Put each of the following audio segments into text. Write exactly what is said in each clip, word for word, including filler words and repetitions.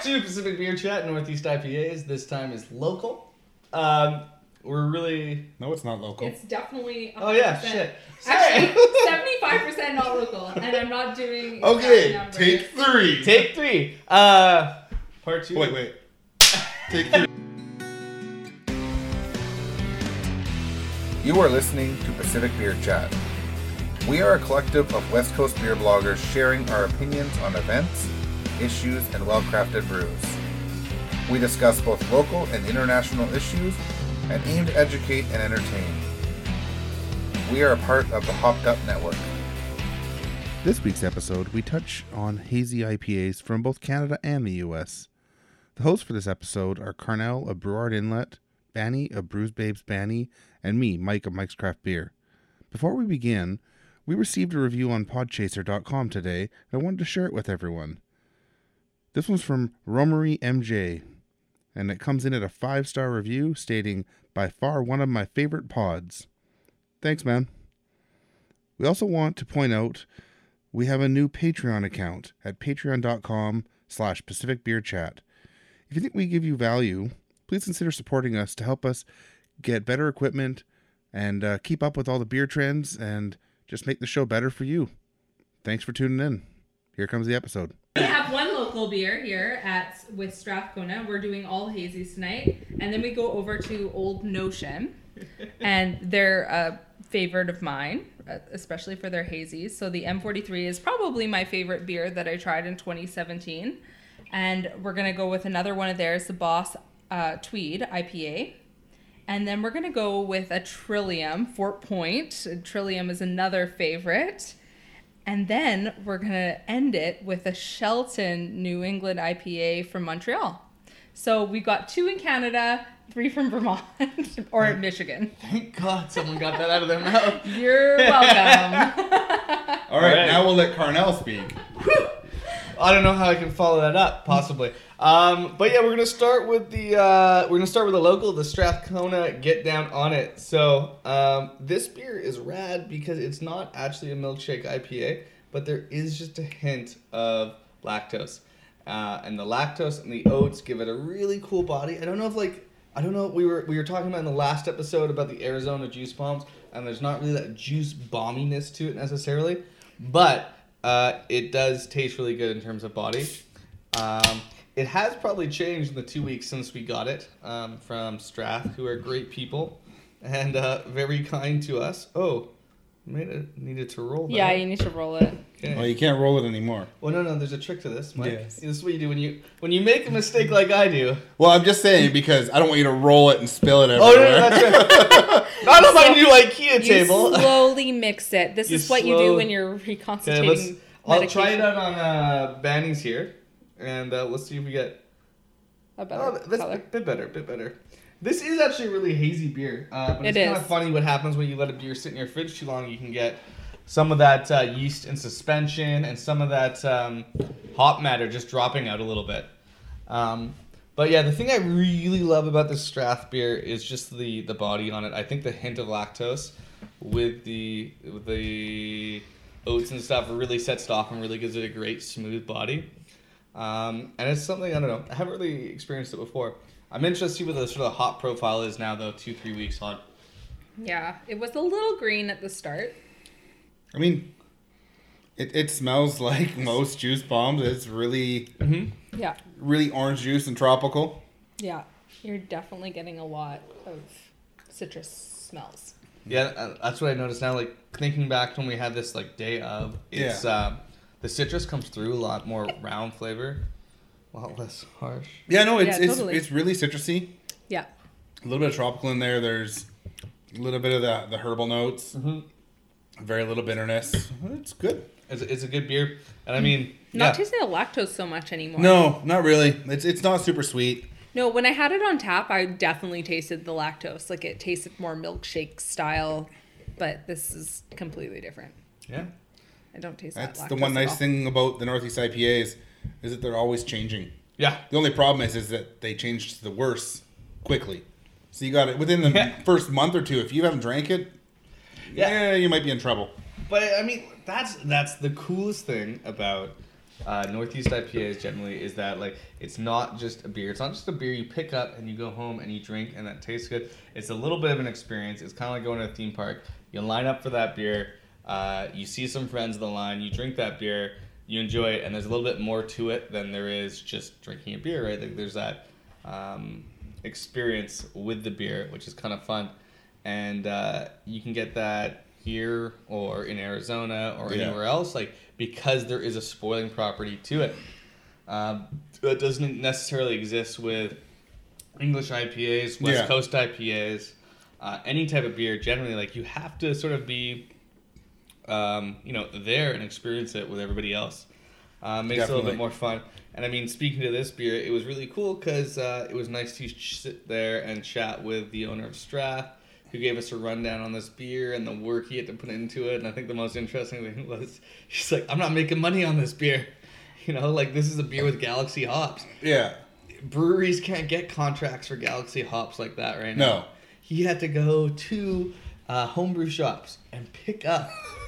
two Pacific Beer Chat, Northeast I P As. This time is local. Um, we're really... No, it's not local. It's definitely one hundred percent. Oh, yeah, shit. Actually, seventy-five percent not local. And I'm not doing... Okay, take three. Take three. Uh, part two. Wait, wait. Take three. You are listening to Pacific Beer Chat. We are a collective of West Coast beer bloggers sharing our opinions on events, issues, and well-crafted brews. We discuss both local and international issues and aim to educate and entertain. We are a part of the Hopped Up Network. This week's episode, we touch on hazy I P As from both Canada and the U S. The hosts for this episode are Carnell of Breward Inlet, Banny of Brews Babes Banny, and me, Mike of Mike's Craft Beer. Before we begin, we received a review on podchaser dot com today, and I wanted to share it with everyone. This one's from Romery M J, and it comes in at a five-star review stating, by far one of my favorite pods. Thanks, man. We also want to point out we have a new Patreon account at patreon dot com slash Pacific Beer Chat. If you think we give you value, please consider supporting us to help us get better equipment and uh, keep up with all the beer trends and just make the show better for you. Thanks for tuning in. Here comes the episode. We have one local beer here at with Strathcona. We're doing all hazies tonight. And then we go over to Old Notion. And they're a favorite of mine, especially for their hazies. So the M forty-three is probably my favorite beer that I tried in twenty seventeen. And we're going to go with another one of theirs, the Boss uh, Tweed I P A. And then we're going to go with a Trillium, Fort Point. Trillium is another favorite. And then we're going to end it with a Shelton New England I P A from Montreal. So we got two in Canada, three from Vermont or thank, Michigan. Thank God someone got that out of their mouth. You're welcome. All right, right, now we'll let Carnell speak. I don't know how I can follow that up, possibly. Um, but yeah, we're gonna start with the uh, we're gonna start with the local, the Strathcona Get Down on It. So um, this beer is rad because it's not actually a milkshake I P A, but there is just a hint of lactose, uh, and the lactose and the oats give it a really cool body. I don't know if like I don't know we were we were talking about in the last episode about the Arizona juice bombs, and there's not really that juice bomminess to it necessarily, but uh, it does taste really good in terms of body. Um, It has probably changed in the two weeks since we got it um, from Strath, who are great people and uh, very kind to us. Oh, made it, needed to roll that. Yeah, you need to roll it. Okay. Well, you can't roll it anymore. Well, no, no, there's a trick to this, Mike. Yes. This is what you do when you when you make a mistake like I do. Well, I'm just saying because I don't want you to roll it and spill it everywhere. Oh, no, no, that's right. Not on my new IKEA you table. You slowly mix it. This You is what slow... you do when you're reconstituting okay, I'll medication. try it out on uh, Banny's here. And uh, let's see if we get a better oh, that's color. a bit better, bit better. This is actually a really hazy beer. Uh, but it it's is. kind of funny what happens when you let a beer sit in your fridge too long. You can get some of that uh, yeast in suspension and some of that um, hop matter just dropping out a little bit. Um, but yeah, the thing I really love about this Strath beer is just the, the body on it. I think the hint of lactose with the with the oats and stuff really sets it off and really gives it a great smooth body. Um, and it's something, I don't know, I haven't really experienced it before. I'm interested to see what the sort of hop profile is now, though, two, three weeks on. Yeah, it was a little green at the start. I mean, it, it smells like most juice bombs. It's really, mm-hmm. yeah, really orange juice and tropical. Yeah, you're definitely getting a lot of citrus smells. Yeah, that's what I noticed now, like, thinking back to when we had this, like, day of, it's, yeah. um, the citrus comes through a lot more round flavor, a lot less harsh. Yeah, no, it's yeah, totally. it's it's really citrusy. Yeah. A little bit of tropical in there. There's a little bit of the, the herbal notes. Mm-hmm. Very little bitterness. It's good. It's a, it's a good beer. And I mean... Not yeah. tasting the lactose so much anymore. No, not really. It's it's not super sweet. No, when I had it on tap, I definitely tasted the lactose. Like, it tasted more milkshake style. But this is completely different. Yeah. I don't taste That's that the one nice thing about the Northeast I P As is that they're always changing. Yeah. The only problem is is that they change to the worse quickly. So you got it within the yeah. first month or two. If you haven't drank it, yeah, yeah, you might be in trouble. But I mean, that's that's the coolest thing about uh, Northeast I P As generally is that like it's not just a beer. It's not just a beer you pick up and you go home and you drink and that tastes good. It's a little bit of an experience. It's kind of like going to a theme park. You line up for that beer. Uh, you see some friends in the line. You drink that beer. You enjoy it, and there's a little bit more to it than there is just drinking a beer, right? Like there's that um, experience with the beer, which is kind of fun, and uh, you can get that here or in Arizona or yeah. anywhere else, like because there is a spoiling property to it. Um, that doesn't necessarily exist with English I P As, West yeah. Coast I P As, uh, any type of beer. Generally, like you have to sort of be. Um, you know, there and experience it with everybody else. Uh, makes Definitely. it a little bit more fun. And I mean, speaking to this beer, it was really cool because uh, it was nice to sit there and chat with the owner of Strath, who gave us a rundown on this beer and the work he had to put into it. And I think the most interesting thing was, she's like, I'm not making money on this beer. You know, like this is a beer with Galaxy hops. Yeah. Breweries can't get contracts for Galaxy hops like that right now. No. He had to go to uh, homebrew shops and pick up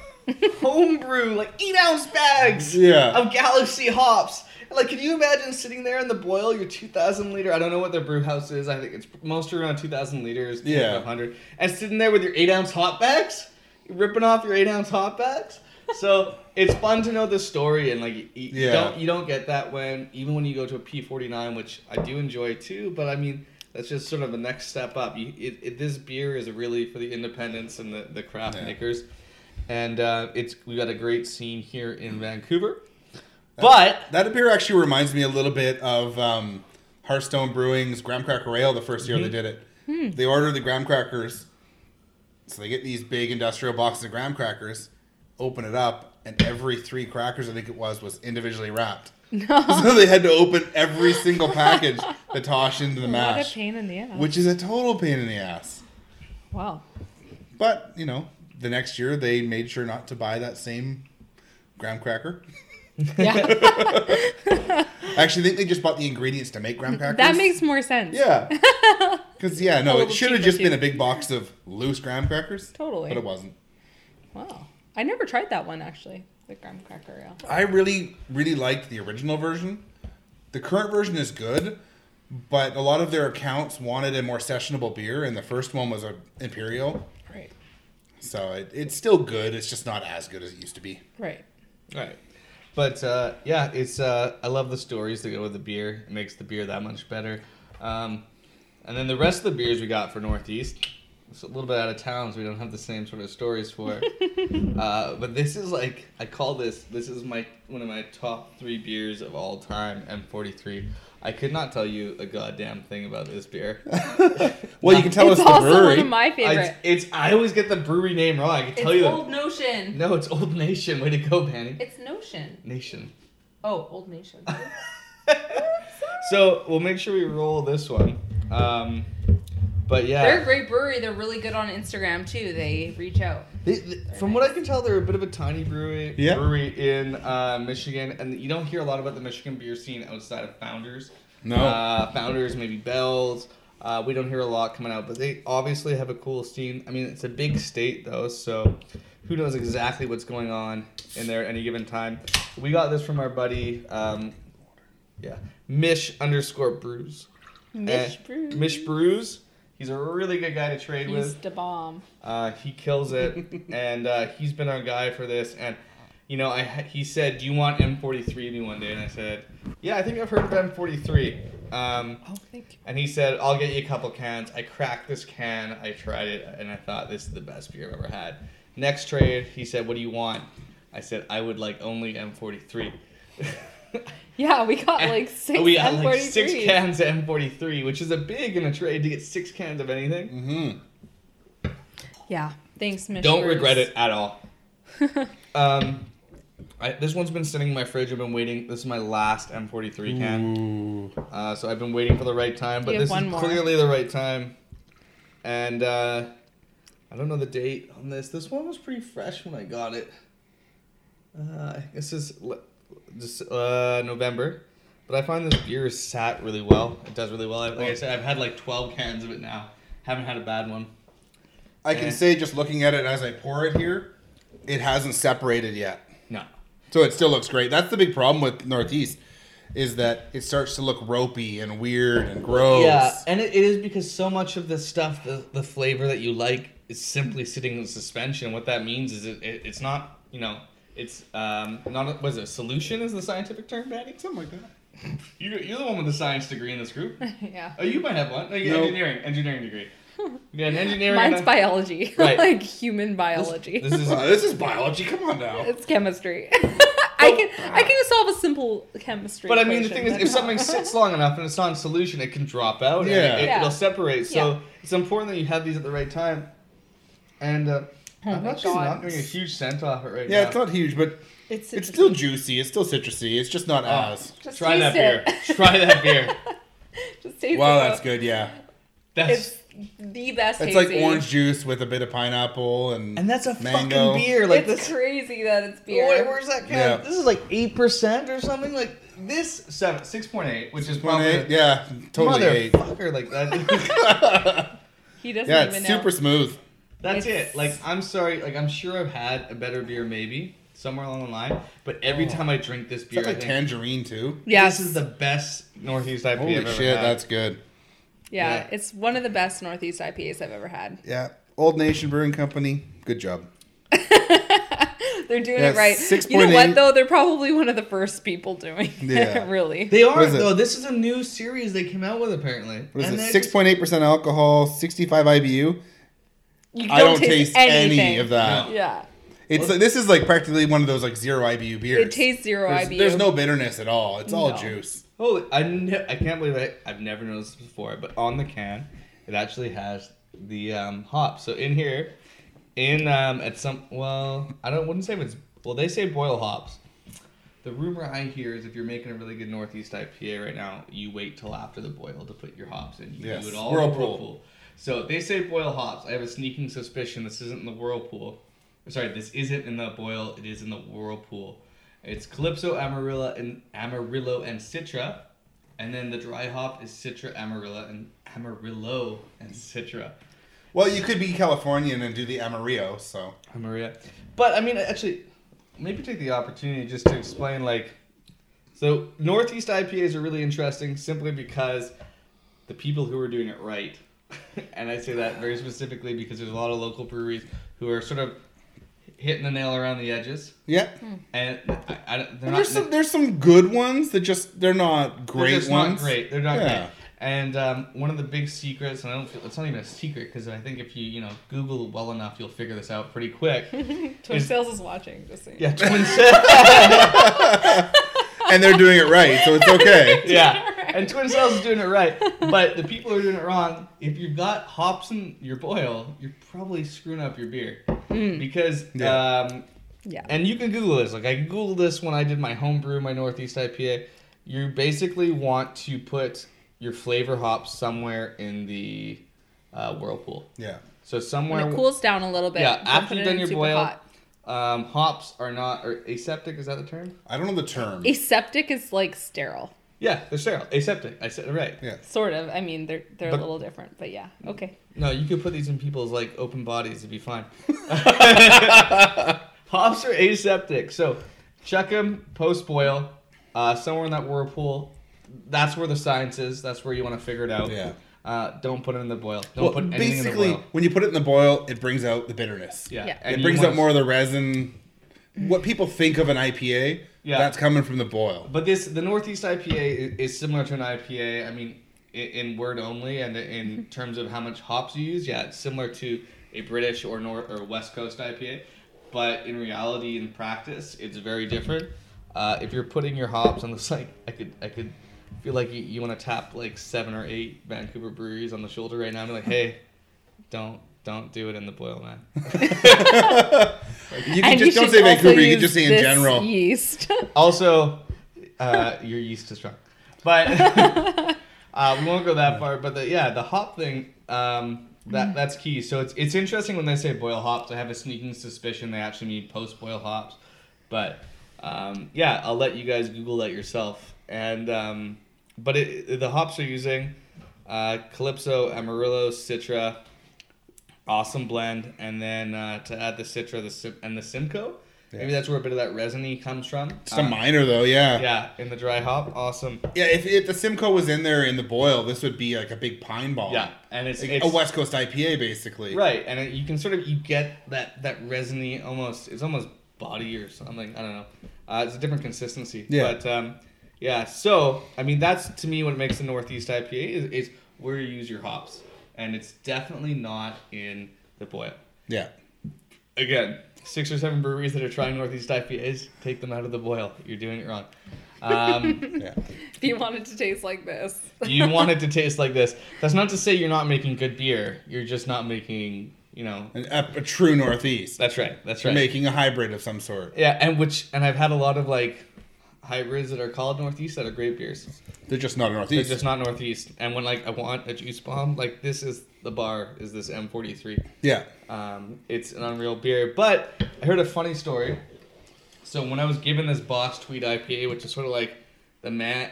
homebrew, like eight ounce bags yeah. of Galaxy hops. Like, can you imagine sitting there in the boil, your two thousand liter, I don't know what their brew house is, I think it's mostly around two thousand liters, yeah. five hundred, and sitting there with your eight ounce hop bags, ripping off your eight ounce hop bags. So it's fun to know the story, and like you, you yeah. don't you don't get that when even when you go to a P forty-nine, which I do enjoy too, but I mean that's just sort of a next step up. You, it, it, this beer is really for the independents and the, the craft yeah. makers. And uh, it's we got a great scene here in Vancouver. That, but... That beer actually reminds me a little bit of um, Hearthstone Brewing's Graham Cracker Ale the first year mm-hmm. they did it. Hmm. They ordered the graham crackers. So they get these big industrial boxes of graham crackers, open it up, and every three crackers, I think it was, was individually wrapped. No. So they had to open every single package to toss into the mash. What a pain in the ass. Which is a total pain in the ass. Wow. But, you know... The next year, they made sure not to buy that same graham cracker. Yeah. I actually think they just bought the ingredients to make graham crackers. That makes more sense. Yeah. Because, yeah, no, it should have just been a big box of loose graham crackers. Totally. But it wasn't. Wow. I never tried that one, actually, the graham cracker ale. I really, really liked the original version. The current version is good, but a lot of their accounts wanted a more sessionable beer, and the first one was an Imperial. Right. So it, it's still good. It's just not as good as it used to be. Right. Right. But uh, yeah, it's uh, I love the stories that go with the beer. It makes the beer that much better. Um, and then the rest of the beers we got for Northeast, it's a little bit out of town, so we don't have the same sort of stories for it. uh, but this is like I call this. This is my one of my top three beers of all time. M forty-three. I could not tell you a goddamn thing about this beer. Well, you can tell it's us the brewery. It's also one of my favorite. I, it's I always get the brewery name wrong. I can tell it's you. Old Notion. No, it's Old Nation. Way to go, Penny. It's Notion. Nation. Oh, Old Nation. So we'll make sure we roll this one. Um, but yeah, they're a great brewery. They're really good on Instagram too. They reach out. They, they, from nice. What I can tell, they're a bit of a tiny brewery. Yeah. Brewery in uh, Michigan, and you don't hear a lot about the Michigan beer scene outside of Founders. No. Uh, Founders, maybe Bell's. Uh, we don't hear a lot coming out, but they obviously have a cool scene. I mean, it's a big state though, so who knows exactly what's going on in there at any given time. We got this from our buddy, um, yeah, Mish underscore Brews. Mish Brews. Mish Brews. He's a really good guy to trade he's with. He's the bomb. Uh, he kills it, and uh, he's been our guy for this. And you know, I he said, "Do you want M forty-three me one day?" And I said, "Yeah, I think I've heard of M forty-three." Um, oh, thank you. And he said, "I'll get you a couple cans." I cracked this can. I tried it, and I thought this is the best beer I've ever had. Next trade, he said, "What do you want?" I said, "I would like only M forty-three." Yeah, we got like six we got M forty-three. like six cans of M forty-three, which is a big in a trade to get six cans of anything. Mm-hmm. Yeah, thanks, Mister Don't regret it at all. um, I, this one's been sitting in my fridge. I've been waiting. This is my last M forty-three can. Uh, so I've been waiting for the right time, but this is more. clearly the right time. And uh, I don't know the date on this. This one was pretty fresh when I got it. Uh, I guess this is just uh, November. But I find this beer is sat really well. It does really well. Like I said, I've had like twelve cans of it now. Haven't had a bad one. I can and say, just looking at it as I pour it here, it hasn't separated yet. No. So it still looks great. That's the big problem with Northeast, is that it starts to look ropey and weird and gross. Yeah, and it, it is because so much of the stuff, the, the flavor that you like, is simply sitting in suspension. What that means is it, it it's not, you know, it's um not, a, what is it, solution is the scientific term, Patty? Something like that. You're, you're the one with the science degree in this group. Yeah. Oh, you might have one. No, you Nope. engineering, engineering degree. Yeah, an engineering. Mine's and a- biology. Right. Like human biology. This is Uh, this is biology. Come on now. It's chemistry. I can I can solve a simple chemistry. But I mean, the thing equation, is, if but- something sits long enough and it's not in solution, it can drop out. Yeah. and it, Yeah. it'll separate. So Yeah. it's important that you have these at the right time. And uh, Oh I'm my actually God. not doing a huge scent off it right Yeah, now. it's not huge, but it's, it's citrusy. still juicy. It's still citrusy. It's just not Oh. as. Just Try that taste beer. it. Try that beer. Just taste Wow, it. that's good. Yeah, That's It's the best. it's like hazy. orange juice with a bit of pineapple and and that's a mango. fucking beer. Like It's this. crazy that it's beer. Wait, where's that count? Yeah. This is like eight percent or something. Like this seven six point eight, which is probably Eight, yeah, totally eight. motherfucker like that. He doesn't Yeah, even it's know. super smooth. That's It's- it. Like I'm sorry. Like I'm sure I've had a better beer maybe somewhere along the line, but every time I drink this Is beer, that I like think tangerine too? Yes. this is the best Northeast I P A Holy I've ever shit, had. that's good. Yeah, Yeah. it's one of the best Northeast I P As I've ever had. Yeah, Old Nation Brewing Company, good job. They're doing Yeah, it right. six You know point what eight. though? They're probably one of the first people doing Yeah. it. Really. They are What is it? though. This is a new series they came out with apparently. What is And it? they Six just- point eight percent alcohol, sixty-five I B U. You I don't taste anything. any of that. Yeah. It's like, this is like practically one of those like zero I B U beers. It tastes zero there's, I B U. There's no bitterness at all. It's all No. juice. Holy! I ne- I can't believe it. I've never noticed this before, but on the can, it actually has the um, hops. So in here, in um, at some well, I don't wouldn't say if it's well. They say boil hops. The rumor I hear is if you're making a really good Northeast I P A right now, you wait till after the boil to put your hops in. You Yes. do it all in the Whirlpool. whirlpool. So they say boil hops. I have a sneaking suspicion this isn't in the whirlpool. Sorry, this isn't in the boil. It is in the whirlpool. It's Calypso, Amarillo, and Amarillo and Citra, and then the dry hop is Citra, Amarillo, and Amarillo and Citra. Well, you could be Californian and do the Amarillo, so. Amarillo. But I mean, actually, maybe take the opportunity just to explain, like, so Northeast I P As are really interesting simply because the people who are doing it right, and I say that very specifically because there's a lot of local breweries who are sort of hitting the nail around the edges, Yeah. and I, I, they're And not. there's some there's some good ones that just they're not They're great just ones. not great. They're not Yeah. great. And um, one of the big secrets, and I don't feel it's not even a secret because I think if you you know Google well enough, you'll figure this out pretty quick. Twin Is- Sales is watching. Just saying. Yeah, twin And they're doing it right, so it's okay. Yeah, and Twin Cells is doing it right. But the people who are doing it wrong, if you've got hops in your boil, you're probably screwing up your beer because. Yeah. Um, Yeah. And you can Google this. Like I Googled this when I did my home brew, my Northeast I P A. You basically want to put your flavor hops somewhere in the uh, whirlpool. Yeah. So somewhere. When it cools down a little bit. Yeah, don't after put you've it done in your super boil. hot. Um, hops are not or aseptic. Is that the term? I don't know the term. Aseptic is like sterile. Yeah, they're sterile. Aseptic. I said it right. Yeah. Sort of. I mean, they're they're But- a little different, but yeah. Okay. No, you could put these in people's like open bodies. It'd be fine. Hops are aseptic, so chuck them post boil, uh, somewhere in that whirlpool. That's where the science is. That's where you want to figure it out. Yeah. Uh, don't put it in the boil. Don't Well, put anything basically, in the boil. when you put it in the boil, it brings out the bitterness. Yeah. Yeah. And It you brings wanna- out more of the resin. What people think of an I P A, Yeah. that's coming from the boil. But this, the Northeast I P A is, is similar to an I P A. I mean, in, in word only, and in terms of how much hops you use, yeah, it's similar to a British or North or West Coast I P A. But in reality, in practice, it's very different. Uh, if you're putting your hops on the site, I could, I could feel like you, you want to tap like seven or eight Vancouver breweries on the shoulder right now and be like, hey, don't, don't do it in the boil, man. You can And just you don't should say also Vancouver. You can use just say in this general. yeast. Also, uh, your yeast is strong. But uh, we won't go that far. But the, yeah, the hop thing, um, that that's key. So it's it's interesting when they say boil hops. I have a sneaking suspicion they actually mean post boil hops. But um, yeah, I'll let you guys Google that yourself. And um, but it, the hops are using uh, Calypso, Amarillo, Citra, awesome blend, and then uh, to add the Citra, the Sim- and the Simcoe. Maybe that's where a bit of that resiny comes from. Just a minor though, yeah. Yeah, in the dry hop, awesome. Yeah, if, if the Simcoe was in there in the boil, this would be like a big pine ball. Yeah, and it's, Like it's a West Coast I P A basically. right, and it, you can sort of you get that that resiny almost. It's almost body or something. I don't know. Uh, it's a different consistency. Yeah. But um, yeah. So I mean, that's to me what makes the Northeast I P A is, is where you use your hops, and it's definitely not in the boil. Yeah. Again, six or seven breweries that are trying Northeast I P As, take them out of the boil. You're doing it wrong. Um, Yeah. If you want it to taste like this. you want it to taste like this. That's not to say you're not making good beer. You're just not making, you know. A, a true Northeast. That's right. That's You're right. making a hybrid of some sort. Yeah, and which and I've had a lot of like hybrids that are called Northeast that are great beers. They're just not They're Northeast. just not Northeast. And when like I want a juice bomb, like this is the bar. Is this M forty-three? Yeah. Um, it's an unreal beer. But I heard a funny story. So when I was given this Boss Tweed I P A, which is sort of like the man.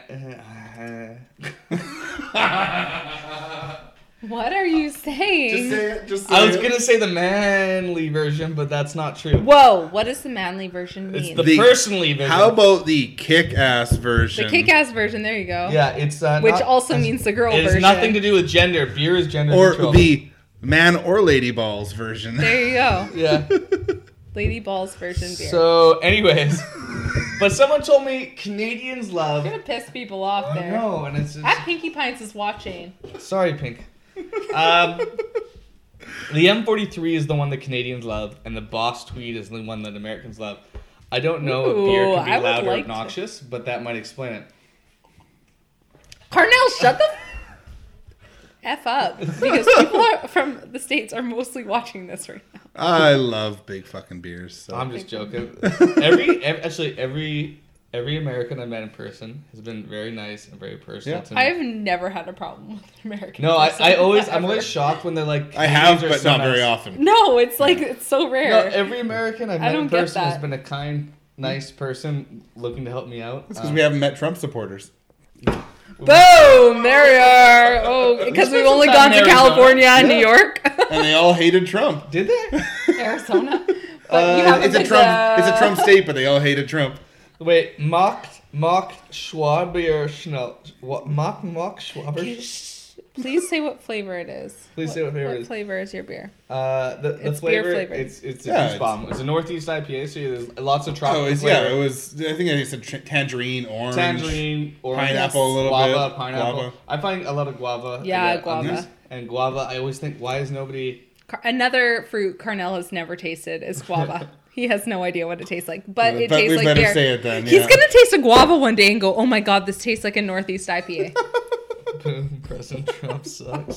What are you saying? it. Just say I was gonna say the manly version, but that's not true. Whoa, what does the manly version mean? It's the, The- personally version. How about the kick-ass version? The kick-ass version, there you go. Yeah, it's uh, Which not- also means the girl It has version. nothing to do with gender. Beer is gender Or neutral. the man or lady balls version. There you go. Yeah. Lady Balls version beer. So, anyways, but someone told me Canadians love. You're gonna piss people off there. No, and it's, it's At Pinky Pints is watching. sorry, Pink. Um, the M forty-three is the one that Canadians love, and the Boss Tweed is the one that Americans love. I don't know if beer Ooh, can be I would loud or like to- obnoxious, but that might explain it. Carnell, shut the F up. Because people are, from the States are mostly watching this right now. I love big fucking beers. So. I'm just joking. Every, ev actually every every American I met in person has been very nice and very personal Yeah. to me. I've never had a problem with an American. no, I, person, I always I'm ever. always shocked when they're like. I have, Canadians are but so not very nice. often. No, it's like it's so No, rare. every American I've met don't in get person has that. been a kind, nice person looking to help me out. That's because Um, we haven't met Trump supporters. Boom! There we are. Oh, because spent we've only some time gone in to Arizona. California and Yeah. New York, And they all hated Trump. Did they? Arizona. But Uh, you haven't It's a been Trump. to- It's a Trump state, but they all hated Trump. Wait, mock mock Schwabier Schnell. What mock mock Schwaber? Please say what flavor it is. Please say what flavor it is. flavor is your beer? Uh, the, the It's beer flavor. flavored. It's it's a Yeah, juice it's- bomb. It's a Northeast I P A, so there's lots of tropical Oh, it's, flavor. yeah. It was. I think I said tr- tangerine, orange, Tangerine, orange, pineapple a little guava, bit, pineapple. guava. I find a lot of guava. Yeah, on guava. this. And guava, I always think, why is nobody? Car- Another fruit Carnell has never tasted is guava. He has no idea what it tastes like, but it But tastes we like better beer. say it then. He's yeah. gonna taste a guava one day and go, "Oh my god, this tastes like a Northeast I P A." President Trump sucks.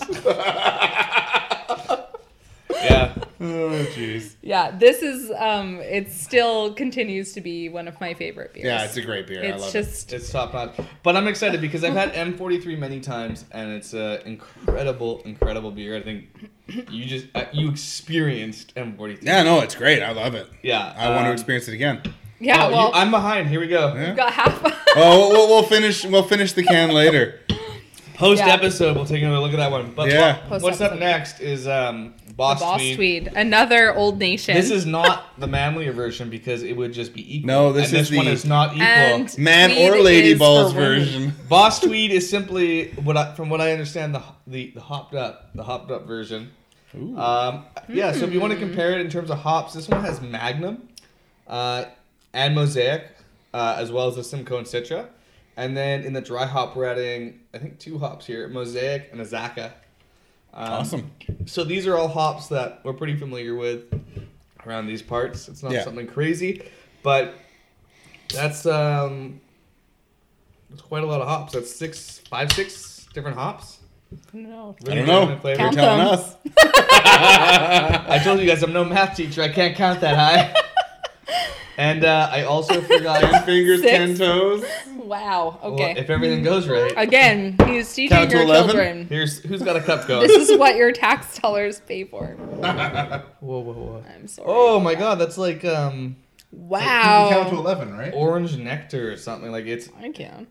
Yeah. Oh jeez. Yeah, this is um it still continues to be one of my favorite beers. Yeah, it's a great beer. I It's love just It's top notch. But I'm excited because I've had M forty-three many times, and it's an incredible, incredible beer. I think you just uh, you experienced M it. forty-three. Yeah, no, it's great. I love it. Yeah. I want to um, experience it again. yeah, oh, you- well, I'm behind. Here we go. Yeah. we've got half Oh, we'll, we'll finish. We'll finish the can later. Post Yeah. episode, we'll take another look at that one. But Yeah. what- what's up Post-episode. next is um, Boss, the Boss Tweed. Tweed, another Old Nation. This is not the manlier version because it would just be equal. No, this and is this one the is not equal. And Man Tweed or lady is balls for women. version. Boss Tweed is simply what I, from what I understand the the, the hopped up the hopped up version. Ooh. Um, yeah, so if you want to compare it in terms of hops, this one has Magnum uh, and Mosaic, uh, as well as the Simcoe and Citra. And then in the dry hop, we're adding, I think, two hops here, Mosaic and Azaka. Um, Awesome. So these are all hops that we're pretty familiar with around these parts. It's not Yeah. something crazy, but that's um, that's quite a lot of hops. That's six, five, six different hops. No. I don't know. You're Flavor. Count telling them. us. I told you guys I'm no math teacher. I can't count that high. And uh, I also Ten forgot. fingers, Six. ten toes. Wow. Well, Okay. if everything goes right, Again, he's teaching Count to your eleven? children. here's who's got a cup going. This is what your tax dollars pay for. Whoa, whoa, whoa! I'm sorry. Oh my God, that's like um Wow. You can count to eleven, right? orange nectar or something. Like it's I can.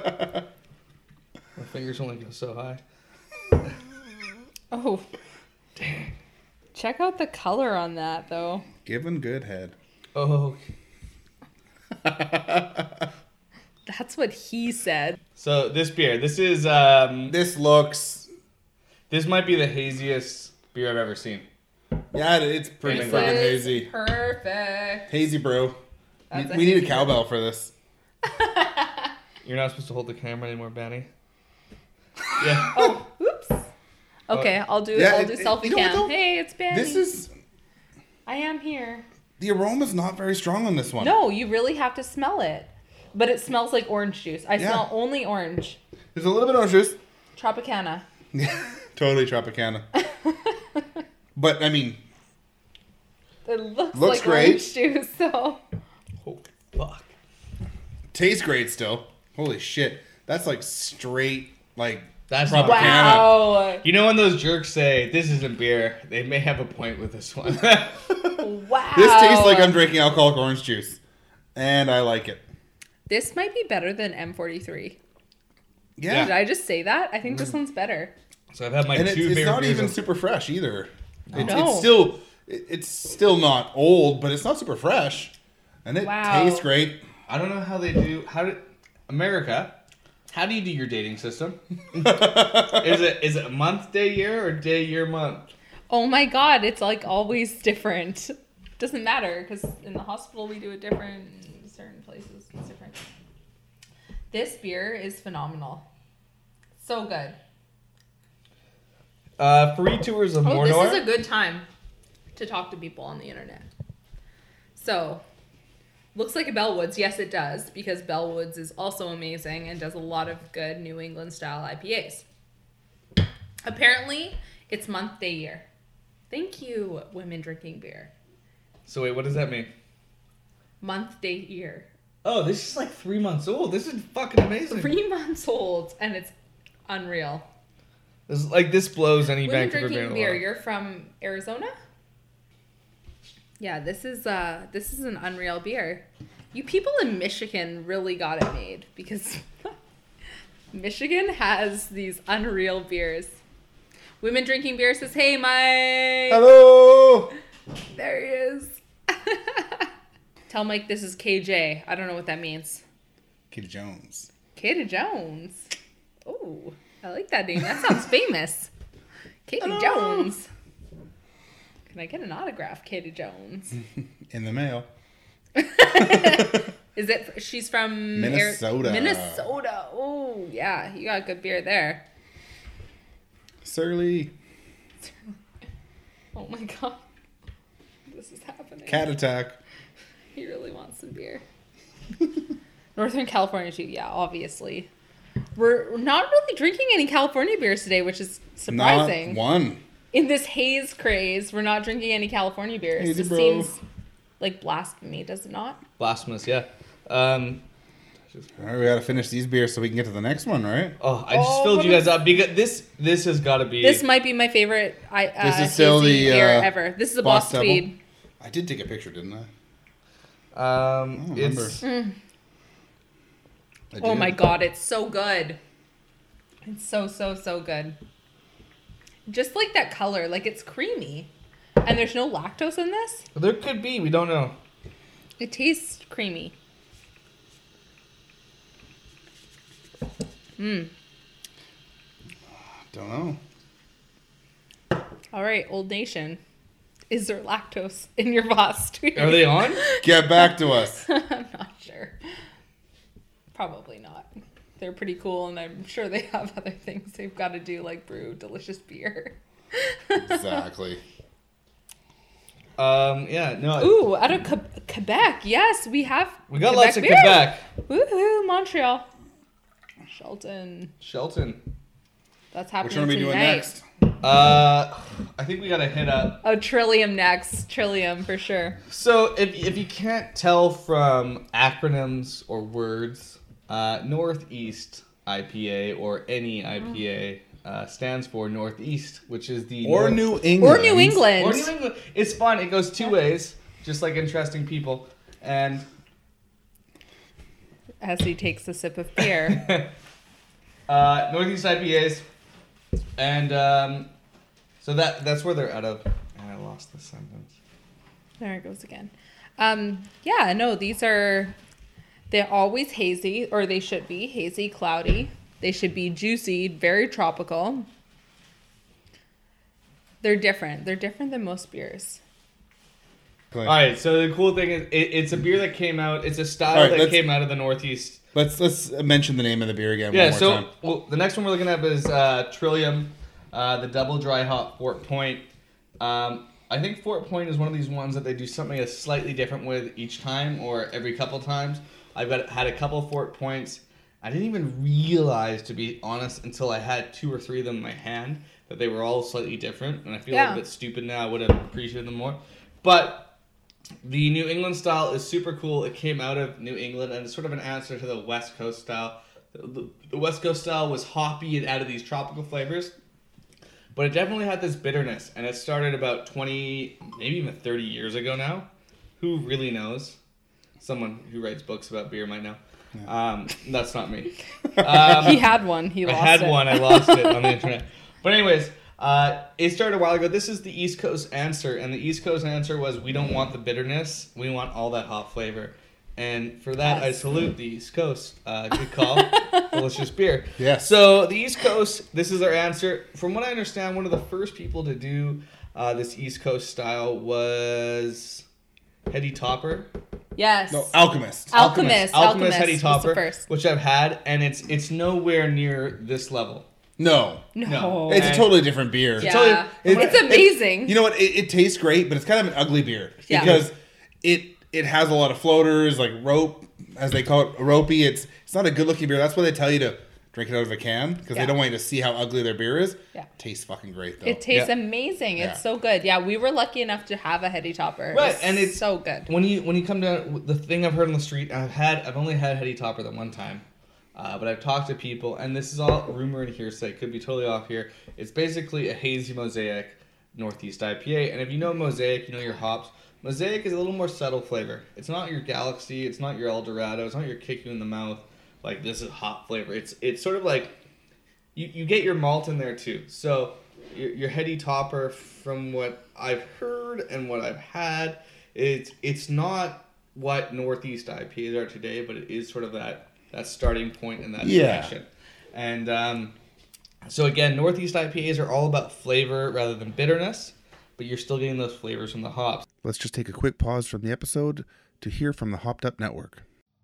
my fingers only go so high. Oh. Dang. Check out the color on that, though. Given good head. Oh. That's what he said. So this beer, this is um, This looks... this might be the haziest beer I've ever seen. Yeah, it's pretty This fucking is hazy. Perfect. Hazy, bro. We, That's a we need a hazy cowbell for this. You're not supposed to hold the camera anymore, Banny. Yeah. Oh, oops. Okay, I'll do Yeah, I'll it- do it- selfie you know what, cam. though? Hey, it's Banny. This is... I am here. The aroma's not very strong on this one. No, you really have to smell it. But it smells like orange juice. I Yeah. smell only orange. There's a little bit of orange juice. Tropicana. Totally Tropicana. But, I mean... It looks, Looks like great. orange juice, so. Oh, fuck. Tastes great still. Holy shit. That's like straight, like, That's Tropicana. Wow. You know when those jerks say this isn't beer, they may have a point with this one. Wow. This tastes like I'm drinking alcoholic orange juice. And I like it. This might be better than M forty-three. Yeah. Did I just say that? I think this one's better. So I've had my And it's, two it's favorite not beers even of- super fresh either. It's, No. it's still it- it's still not old, but it's not super fresh. And it Wow. tastes great. I don't know how they do. How did America? How do you do your dating system? is it is it month, day, year, or day, year, month? Oh my god, it's like always different. Doesn't matter because in the hospital we do it different. In certain places it's different. This beer is phenomenal. So good. Uh, free tours of Oh, Mordor. this is a good time to talk to people on the internet. So, looks like a Bellwoods. Yes, it does, because Bellwoods is also amazing and does a lot of good New England style I P As. Apparently, it's month, day, year. Thank you, women drinking beer. So wait, what does that mean? Month, day, year. Oh, this is like three months old. This is fucking amazing. Three months old, and it's unreal. This is, like this blows any Women Vancouver drinking beer. beer. You're from Arizona? Yeah, this is uh this is an unreal beer. You people in Michigan really got it made because Michigan has these unreal beers. Women drinking beer says, "Hey, Mike." Hello. There he is. Tell Mike this is K J. I don't know what that means. Katie Jones. Katie Jones. Oh, I like that name. That sounds famous. Katie Hello. Jones. Can I get an autograph, Katie Jones? In the mail. Is it? She's from Ar- Minnesota. Minnesota. Oh, yeah. You got good beer there. Surly. Oh my god. This is happening. Cat attack. He really wants some beer. Northern California too. Yeah, obviously. We're not really drinking any California beers today, which is surprising. Not one. In this haze craze, we're not drinking any California beers. Hazy It bro. seems like blasphemy, does it not? Blasphemous, yeah. Um, All right, we gotta finish these beers so we can get to the next one, right? oh, I just Oh, filled what you guys is- up because this this has got to be. This might be my favorite I, uh, This is still hazy the, beer uh, ever. This is a Boss Boss Double? Tweed. I did take a picture, didn't I? Um, I don't it's remember. I Oh did. my god, it's so good. It's so, so, so good. Just like that color, like it's creamy. And there's no lactose in this. there could be. We don't know. It tastes creamy. Mmm. Don't know. All right, Old Nation. Is there lactose in your Voss Tweed? Are they on? Get back to us. I'm not sure. Probably not. They're pretty cool, and I'm sure they have other things they've got to do, like brew delicious beer. Exactly. Um, yeah, no. Ooh, out of Que- Quebec. Yes, we have. we got Quebec lots of beer. Quebec. Woohoo, Montreal. Shelton. Shelton. That's happening Which one are we tonight. doing next? Uh, I think we gotta hit up. Oh, Trillium next. Trillium for sure. So if if you can't tell from acronyms or words, uh, Northeast I P A or any I P A uh, stands for Northeast, which is the Or North- New England. Or New England. Or New England. It's fun. It goes two ways, just like interesting people. And As he takes a sip of beer. uh, Northeast I P As, and um, so that that's where they're out of. And I lost the sentence. There it goes again. Um, yeah, no, these are, they're always hazy, or they should be hazy, cloudy. They should be juicy, very tropical. They're different. They're different than most beers. All right, so the cool thing is, it, it's a beer that came out. It's a style right, that let's- came out of the Northeast. Let's let's mention the name of the beer again. Yeah, one more so time. well, the next one we're looking at is uh, Trillium, uh, the double dry hop Fort Point. Um, I think Fort Point is one of these ones that they do something that's slightly different with each time or every couple times. I've got had a couple Fort Points. I didn't even realize, to be honest, until I had two or three of them in my hand, that they were all slightly different. And I feel a Yeah. little bit stupid now. I would have appreciated them more. But the New England style is super cool. It came out of New England, and it's sort of an answer to the West Coast style. The, the West Coast style was hoppy and added these tropical flavors, but it definitely had this bitterness, and it started about twenty, maybe even thirty years ago now. Who really knows? Someone who writes books about beer might know. Um, that's not me. Um, He had one. He I lost had it. one. I lost it on the internet. But anyways, uh, it started a while ago. This is the East Coast answer, and the East Coast answer was, we don't want the bitterness. We want all that hop flavor. And for that, I Yes. salute the East Coast. Uh, good call. Delicious beer. Yes. So the East Coast, this is our answer. From what I understand, one of the first people to do uh, this East Coast style was Hetty Topper. Yes. No, Alchemist. Alchemist. Alchemist Hetty was Topper, the first. which I've had, and it's it's nowhere near this level. No. No. No. It's a And- totally different beer. Yeah. totally- It's it- amazing. You know what? It, it tastes great, but it's kind of an ugly beer Yeah. because it it has a lot of floaters, like rope, as they call it, ropey. It's it's not a good looking beer. That's why they tell you to drink it out of a can because Yeah. they don't want you to see how ugly their beer is. Yeah. Tastes fucking great though. It tastes Yeah. amazing. Yeah. It's so good. Yeah, we were lucky enough to have a Hetty Topper. Right, It's and it's- so good. When you when you come down, the thing I've heard on the street, I've had I've only had Hetty Topper the one time, uh, but I've talked to people, and this is all rumor and hearsay. Could be totally off here. It's basically a hazy mosaic Northeast I P A, and if you know mosaic, you know your hops. Mosaic is a little more subtle flavor. It's not your Galaxy. It's not your Eldorado. It's not your kick you in the mouth. Like, this is hop flavor. It's it's sort of like you, you get your malt in there too. So your, your Hetty Topper, from what I've heard and what I've had, it's it's not what Northeast I P As are today, but it is sort of that that starting point in that Yeah. direction. And um, so again, Northeast I P As are all about flavor rather than bitterness, but you're still getting those flavors from the hops. Let's just take a quick pause from the episode to hear from the Hopped Up Network.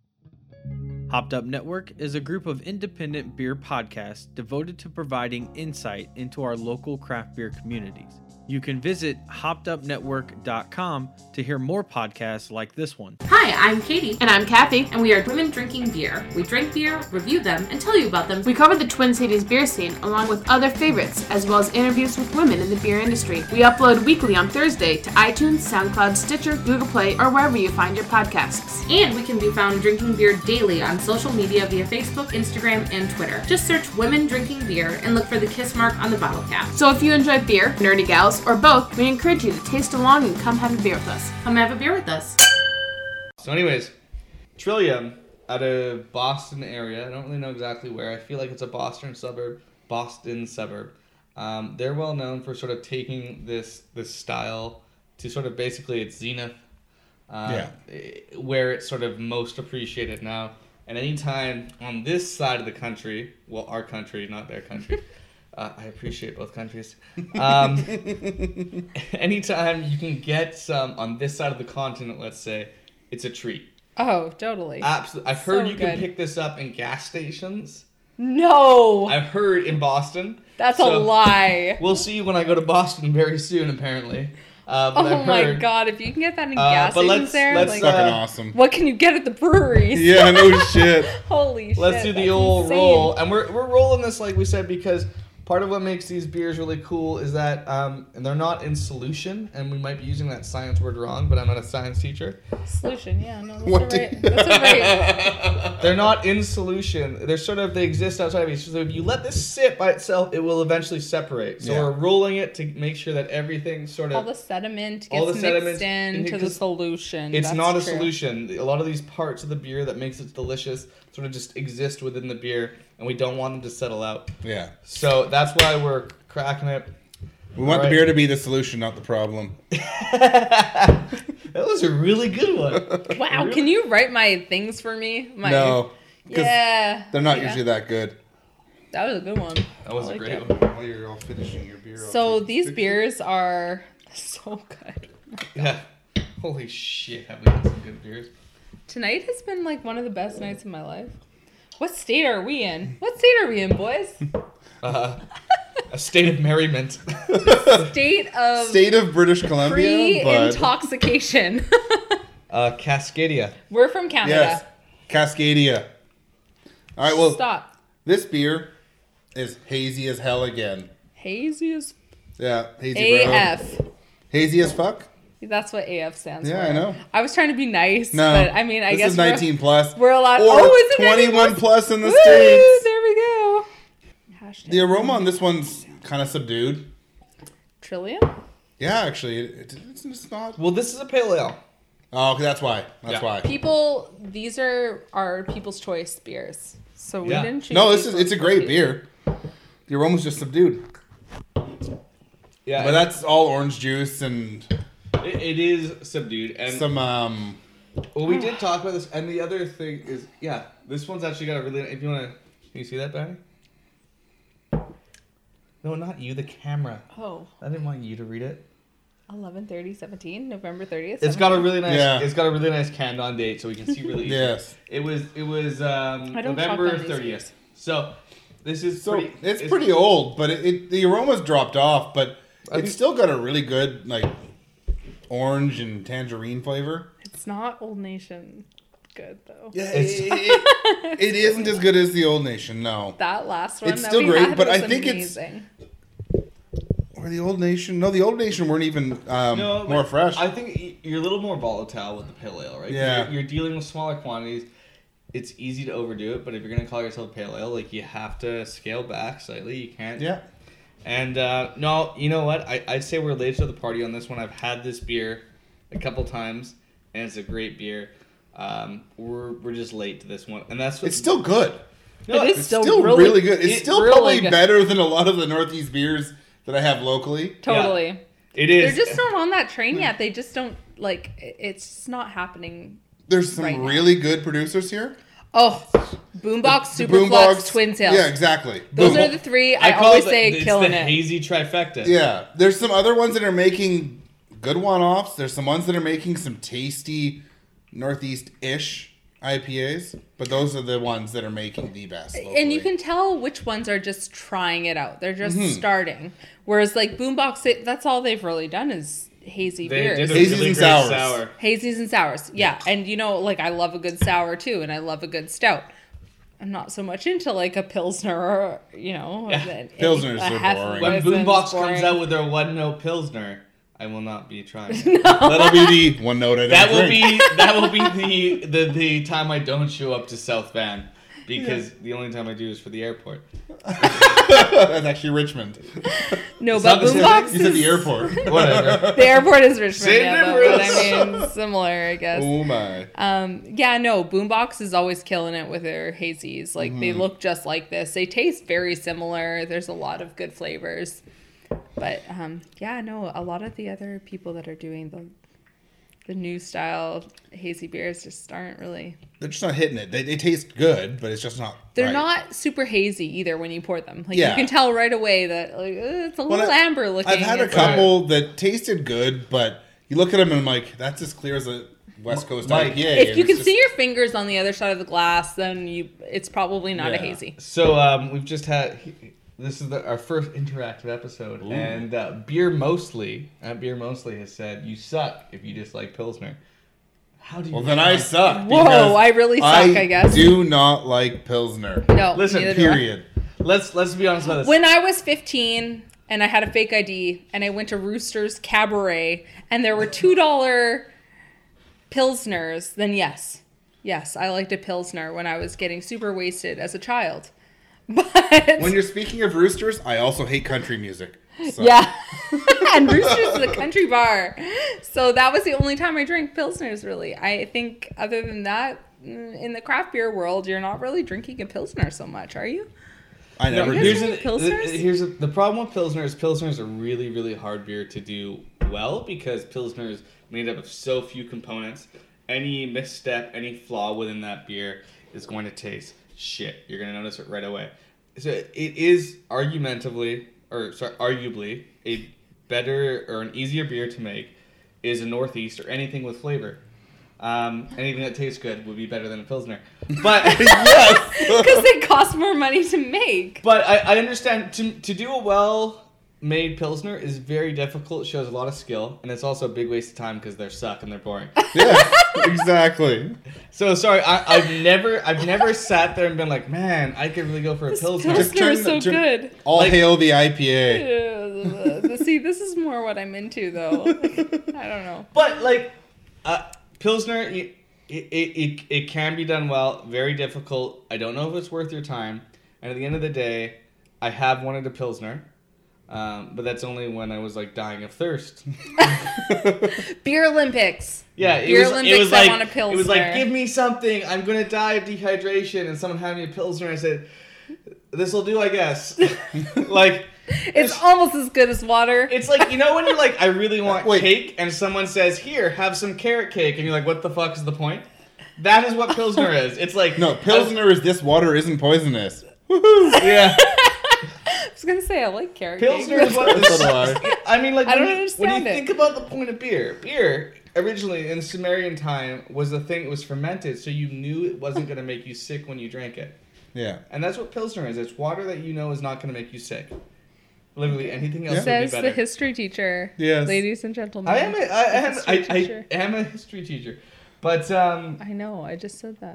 Hopped Up Network is a group of independent beer podcasts devoted to providing insight into our local craft beer communities. You can visit hopped up network dot com to hear more podcasts like this one. Hi, I'm Katie. And I'm Kathy. And we are Women Drinking Beer. We drink beer, review them, and tell you about them. We cover the Twin Cities beer scene along with other favorites, as well as interviews with women in the beer industry. We upload weekly on Thursday to iTunes, SoundCloud, Stitcher, Google Play, or wherever you find your podcasts. And we can be found drinking beer daily on social media via Facebook, Instagram, and Twitter. Just search Women Drinking Beer and look for the kiss mark on the bottle cap. So if you enjoy beer, nerdy gals, or both, we encourage you to taste along and come have a beer with us. Come have a beer with us. So anyways, Trillium out of Boston area. I don't really know exactly where. I feel like it's a Boston suburb. Boston suburb. Um, they're well known for sort of taking this this style to sort of basically its zenith, uh, yeah. where it's sort of most appreciated now. And anytime on this side of the country, well, our country, not their country. Uh, I appreciate both countries. Um, anytime you can get some on this side of the continent, let's say, it's a treat. Oh, totally. Absolutely. I've heard So you can good. pick this up in gas stations. No, I've heard in Boston. that's a So, lie. We'll see when I go to Boston very soon, apparently. Uh, but Oh I've my heard, god, if you can get that in Uh, gas but stations let's- there, let's, like, uh, Fucking awesome. what can you get at the breweries? Yeah, no shit. Holy shit. Let's do the that's old insane. roll. And we're, we're rolling this, like we said, because part of what makes these beers really cool is that um, and they're not in solution, and we might be using that science word wrong, but I'm not a science teacher. Solution, yeah, no, that's What a do right. you- That's a right. They're not in solution. They're sort of, they exist outside of each. So if you let this sit by itself, it will eventually separate. So Yeah. we're rolling it to make sure that everything sort All of, the sediment All gets the sediment- mixed into the because solution. it's That's not a true. solution. A lot of these parts of the beer that makes it delicious sort of just exist within the beer, and we don't want them to settle out. Yeah. So that's why we're cracking it. We want All the right. beer to be the solution, not the problem. That was a really good one. Wow, Really? can you write my things for me? My, No. 'cause Yeah. They're not yeah. usually that good. That was a good one. That was I a like great it. one. While you're all finishing your beer. I'll So take a these picture. beers are so good. Yeah. Holy shit, have we had some good beers? Tonight has been like one of the best nights of my life. What state are we in? What state are we in, boys? Uh, a state of merriment. State of State of British Columbia, but pre-intoxication. Uh, Cascadia. We're from Canada. yes, Cascadia. All right, well, Stop. this beer is hazy as hell again. Hazy as Yeah, hazy A bro. F. Hazy as fuck. That's what A F stands Yeah, for. I know. I was trying to be nice, No, but I mean, I this guess is we're- nineteen plus. We're allowed. Or oh, is it nineteen twenty-one plus in the Woo, states. There we go. Hashtag The aroma on this one's kind of subdued. Trillium. Yeah, actually, it, it's, it's not. Well, this is a pale ale. Oh, okay, that's why. That's Yeah. why. People, these are our people's choice beers. So we Yeah. didn't choose. No, this these is it's a ones great for beer. The aroma's just subdued, Yeah, but that's all orange juice and it, it is subdued. And some um. well, we did talk about this. And the other thing is, yeah, this one's actually got a really. If you want to, can you see that, Barry? No, not you. The camera. Oh, I didn't want you to read it. eleven thirty seventeen, November thirtieth. It's got a really nice. Yeah. It's got a really nice canned on date, so we can see really. easily. Yes. It was. It was um, I don't November shop on these thirtieth. So this is So pretty. it's, pretty old, but it, it the aroma's dropped off, but I it's think- still got a really good like orange and tangerine flavor. It's not Old Nation good though. Yeah, it, it, it isn't as good as the Old Nation, no. That last one. It's that still we great, had but was I think it's- amazing. Or the Old Nation? No, the Old Nation weren't even um, No, more but fresh. I think y- you're a little more volatile with the pale ale, right? 'Cause Yeah. You're, you're dealing with smaller quantities. It's easy to overdo it, but if you're gonna call yourself pale ale, like you have to scale back slightly. You can't. yeah. And uh, no, you know what? I, I'd say we're late to the party on this one. I've had this beer a couple times, and it's a great beer. Um, we're we're just late to this one, and that's what It's still good. No, It is It's still still, really- really, good. It's it- still really probably good. better than a lot of the Northeast beers that I have locally. Totally. It is. They're just not on that train yet. They just don't like. it- It's just not happening. There's some Right now. really good producers here. Oh, Boombox, The Superflux, Boombox- Twin Tails. Yeah, exactly. Those Boom- are the three I, call always it the- say it's killing the it. hazy trifecta. Yeah, there's some other ones that are making good one-offs. There's some ones that are making some tasty Northeast-ish I P As, but those are the ones that are making the best. And you locally. can tell which ones are just trying it out. They're just Mm-hmm. starting. Whereas like Boombox, it, that's all they've really done is hazy They beers. did a Hazies really and great sours. sour. Hazies and sours. Yeah. And you know, like I love a good sour too, and I love a good stout. I'm not so much into like a Pilsner or, you know, Yeah. a- Pilsners a are Hefeweizen boring. When is Boombox boring. comes out with their one note pilsner, I will not be trying. That'll be the one note I don't That will drink. be that will be the, the the time I don't show up to South Van, because the only time I do is for the airport. That's actually Richmond. No, It's but not the same Boombox You said is, the airport. Whatever. the airport is Richmond. Same yeah, though, but I difference. mean, similar, I guess. Oh my. Um, yeah, no, Boombox is always killing it with their hazies. Like they look just like this. They taste very similar. There's a lot of good flavors. But um, yeah, no, a lot of the other people that are doing the the new style hazy beers just aren't really. They're just not hitting it. They, they taste good, but it's just not. They're right. not super hazy either when you pour them. Like Yeah. you can tell right away that like uh, it's a Well, little I- amber looking. I've had a It's not- couple that tasted good, but you look at them and I'm like, that's as clear as a West Coast Mike, I P A. If and you it's can just- see your fingers on the other side of the glass, then you it's probably not a Yeah. hazy. So um, we've just had this is the, our first interactive episode, and uh, Beer Mostly at Beer Mostly has said you suck if you dislike Pilsner. How do you? Well, then I suck. Whoa, because I really suck, I guess. do not like Pilsner. No, Listen, neither do I. Period. Let's let's be honest about this. When I was fifteen and I had a fake I D and I went to Rooster's Cabaret and there were two dollar Pilsners, then yes. Yes, I liked a Pilsner when I was getting super wasted as a child. But When you're speaking of roosters, I also hate country music. So. yeah. And Rooster's is a country bar. So that was the only time I drank Pilsners, really. I think other than that, mm, in the craft beer world, you're not really drinking a Pilsner so much, are you? I No, never You guys here's did. drink the, Pilsners? the- here's the, the problem with Pilsner is Pilsner is a really really hard beer to do well because Pilsner is made up of so few components. Any misstep, any flaw within that beer is going to taste shit. You're going to notice it right away. So it is argumentatively, or sorry, arguably, a better or an easier beer to make is a Northeast or anything with flavor. Um, anything that tastes good would be better than a Pilsner. But yes, Because they cost more money to make. but I, I understand to to do a well-made Pilsner is very difficult. It shows a lot of skill, and it's also a big waste of time because they're suck and they're boring. Yeah, exactly. So sorry, I, I've never I've never sat there and been like, man, I could really go for a This Pilsner. Just Pilsner is turn so the- turn- good. All Like- hail the I P A. Uh, See, this is more what I'm into, though. I don't know. But like, uh, Pilsner, it, it, it, it can be done well. Very difficult. I don't know if it's worth your time. And at the end of the day, I have wanted a Pilsner. Um, but that's only when I was like dying of thirst. Beer Olympics. Yeah, it Beer was, Olympics, it was I like want a it was like Pilsner. give me something. I'm gonna die of dehydration, and someone had me a Pilsner. I said, "This will do, I guess." Like It's almost as good as water. it's like you know when you're like, I really want Wait. cake, and someone says, "Here, have some carrot cake," and you're like, "What the fuck is the point?" That is what Pilsner is. It's like No, Pilsner is this water isn't poisonous. Woohoo! Yeah, I was gonna say I like carrot Pilsner cake. is what So do this. I. I mean, like I when don't you, when you understand it. think about the point of beer, beer originally in Sumerian time was a thing. It was fermented, so you knew it wasn't going to make you sick when you drank it. Yeah. And that's what Pilsner is. It's water that you know is not going to make you sick. Literally anything else would be Says better. the history teacher. Yes. Ladies and gentlemen. I am a, I am history I, I teacher. am a history teacher, but um. I know. I just said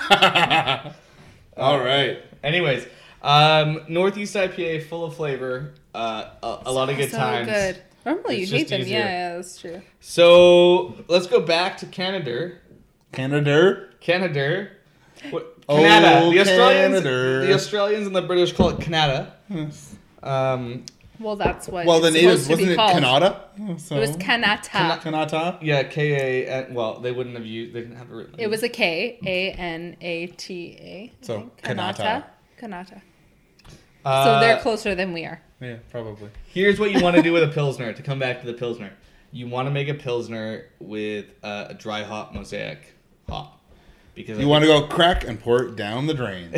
that. All right. Anyways, um, Northeast I P A full of flavor, uh, a, a lot of good so times. good. Normally It's you hate just them. easier. Yeah, yeah, that's true. So let's go back to Canada. Canada. Canada. What- Oh, Canada. The Australians. Canada. The Australians and the British call it Canada. Um, Well, that's what. Well, the it's natives, supposed to be wasn't it called. Canada? So, It was Kanata. Kanata? yeah, K A N. Well, they wouldn't have used. They didn't have it written. It was a K, A N A T A. So, Kanata. Kanata. Kanata. Uh, So they're closer than we are. Yeah, probably. Here's what you want to do with a Pilsner, to come back to the Pilsner. You want to make a Pilsner with uh, a dry hop mosaic hop. Because You want to go crack and pour it down the drain.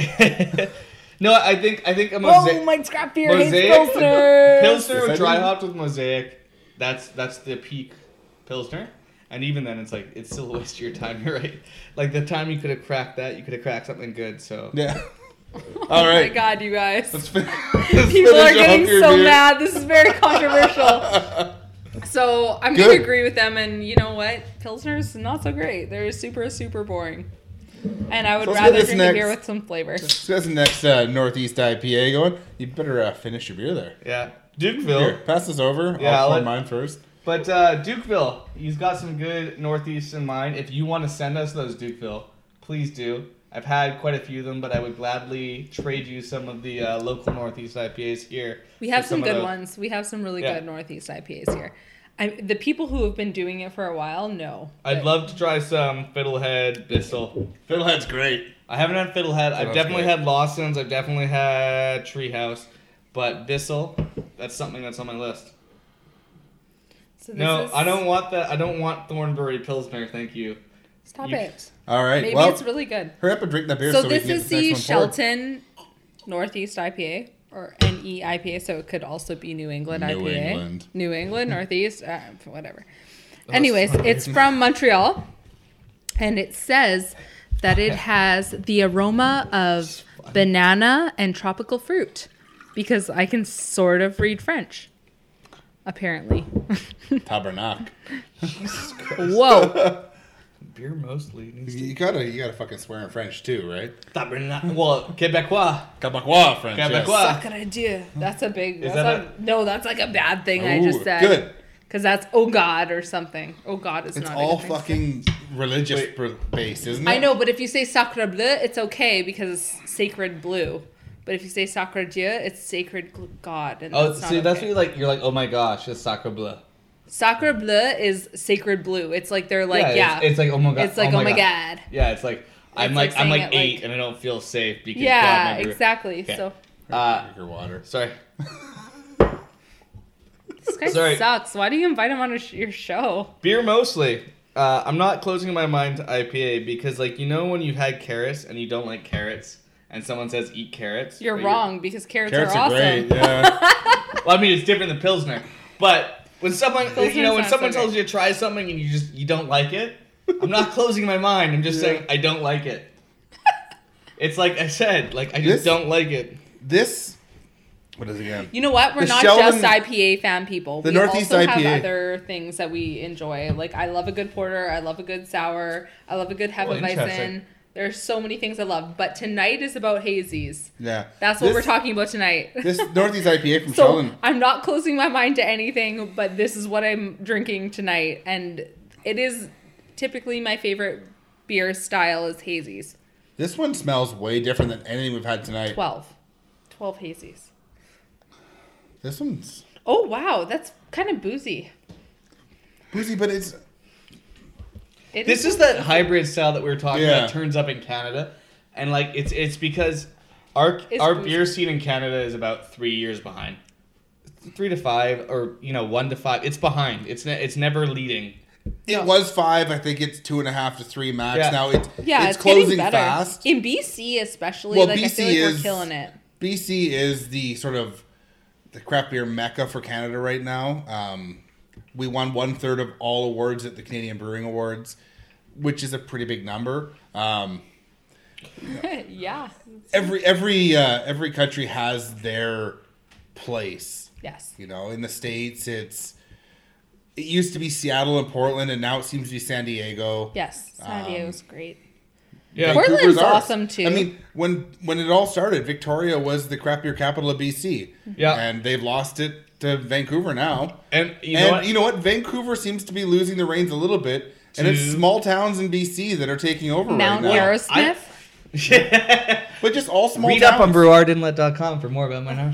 No, I think I think a mosaic. Oh, my scrap beer hates Mosaic, Pilsner. Pilsner Yes, I with dry do. hopped with mosaic. That's that's the peak Pilsner. And even then, it's like it's still a waste of your time. You're right. Like the time you could have cracked that, you could have cracked something good. So Yeah. All Oh my right. god, you guys. Let's fin- People are finish getting off your so beer. mad. This is very controversial. So I'm Good. going to agree with them. And you know what? Pilsner's not so great. They're super, super boring. And I would So let's rather get this drink a beer next. with some flavor. So that's the next uh, Northeast I P A going. You better uh, finish your beer there. yeah, Here, Dukeville. pass this over. Yeah, I'll I'll pour let- mine first. But uh, Dukeville, he's got some good Northeast in mind. If you want to send us those Dukeville, please do. I've had quite a few of them, but I would gladly trade you some of the uh, local Northeast I P As here. We have for some of good those. ones. We have some really Yeah. good Northeast I P As here. I, the people who have been doing it for a while know. I'd But love to try some Fiddlehead Bissell. Fiddlehead's great. I haven't had Fiddlehead. I've Fiddlehead's definitely great. had Lawson's. I've definitely had Treehouse. But Bissell, that's something that's on my list. So this No, is- I don't want that. I don't want Thornbury Pilsner. Thank you. Stop you- it. All right. Maybe well, it's really good. hurry up and drink that beer So, so, we this can get is this the next one poured. Shelton Northeast I P A or N E I P A, so it could also be New England I P A. New England. New England, Northeast, uh, whatever. Anyways, it's from Montreal, and it says that it has the aroma of banana and tropical fruit, because I can sort of read French, apparently. Tabernacle. Whoa. Beer mostly needs to You gotta, you gotta fucking swear in French too, right? Well, Quebecois. Quebecois French. Quebecois. Yes. Sacre Dieu. That's a big. Is That's that a, no, that's like a bad thing I Ooh, just said. good. Because that's oh God or something. Oh God is It's not. all a good thing. fucking religious Wait. br- based, isn't it? I know, but if you say Sacre Bleu, it's okay because it's sacred blue. But if you say Sacre Dieu, it's sacred gl- God, and Oh, that's not see, that's okay. what you like. You're like, oh my gosh, it's Sacre Bleu. Sacre Bleu is sacred blue. It's like they're like yeah. It's, it's like oh my god. It's like oh my God. Yeah, it's like I'm It's like, like I'm saying like it eight like- and I don't feel safe because Yeah, God never. exactly. Okay. So Uh, Drink your water. sorry. this guy Sorry. sucks. Why do you invite him on a sh- your show? Beer mostly. Uh, I'm not closing my mind to I P A because, like, you know when you've had carrots and you don't like carrots and someone says eat carrots? You're but wrong because carrots, Carrots are are awesome. great. Yeah. Well, I mean, it's different than Pilsner. But when someone, Pilsner's you know, when not someone so tells you to try something and you just, you don't like it, I'm not closing my mind. I'm just Yeah. saying I don't like it. It's like I said, like, I just This- don't like it. This, what is it again? You know what? We're The not Sheldon- just I P A fan people. the we Northeast also I P A. have other things that we enjoy. Like I love a good porter. I love a good sour. I love a good Oh, interesting. Hefeweizen. There's so many things I love. But tonight is about hazies. Yeah. That's what This- we're talking about tonight. This Northeast I P A from So Sheldon. I'm not closing my mind to anything, but this is what I'm drinking tonight, and it is typically my favorite beer style is hazies. This one smells way different than anything we've had tonight. Twelve. Twelve hazies. This one's Oh wow, that's kind of boozy. boozy, but it's It This is that hybrid style that we were talking Yeah. about turns up in Canada, and like it's it's because our It's our boozy. beer scene in Canada is about three years behind, three to five, or you know one to five. It's behind. It's ne- it's never leading. it No. was five. I think it's two and a half to three max. Yeah. Now it's Yeah, it's, it's, getting closing better. fast. In B C especially, Well, like I B feel C like is- we're killing it. B C is the sort of the craft beer mecca for Canada right now. Um, we won one third of all awards at the Canadian Brewing Awards, which is a pretty big number. Um, Yeah. every every uh, every country has their place. Yes. You know, in the States, it's it used to be Seattle and Portland, and now it seems to be San Diego. Yes. San Um, Diego's great. Yeah. Vancouver's Portland's ours. awesome, too. I mean, when when it all started, Victoria was the craft beer capital of B C. Yeah. And they've lost it to Vancouver now. And you know and what? you know what? Vancouver seems to be losing the reins a little bit. And it's To- small towns in B C that are taking over Mount right now. Aerosmith. But just all small Read towns. up on brew art inlet dot com for more about my nerves.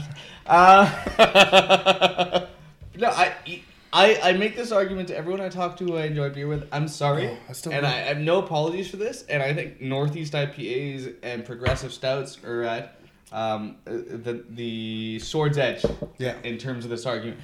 Uh, no, I, I I make this argument to everyone I talk to who I enjoy beer with. I'm sorry, Oh, I still and don't- I have no apologies for this. And I think Northeast I P As and progressive stouts are at um, uh, the the sword's edge. Yeah. In terms of this argument,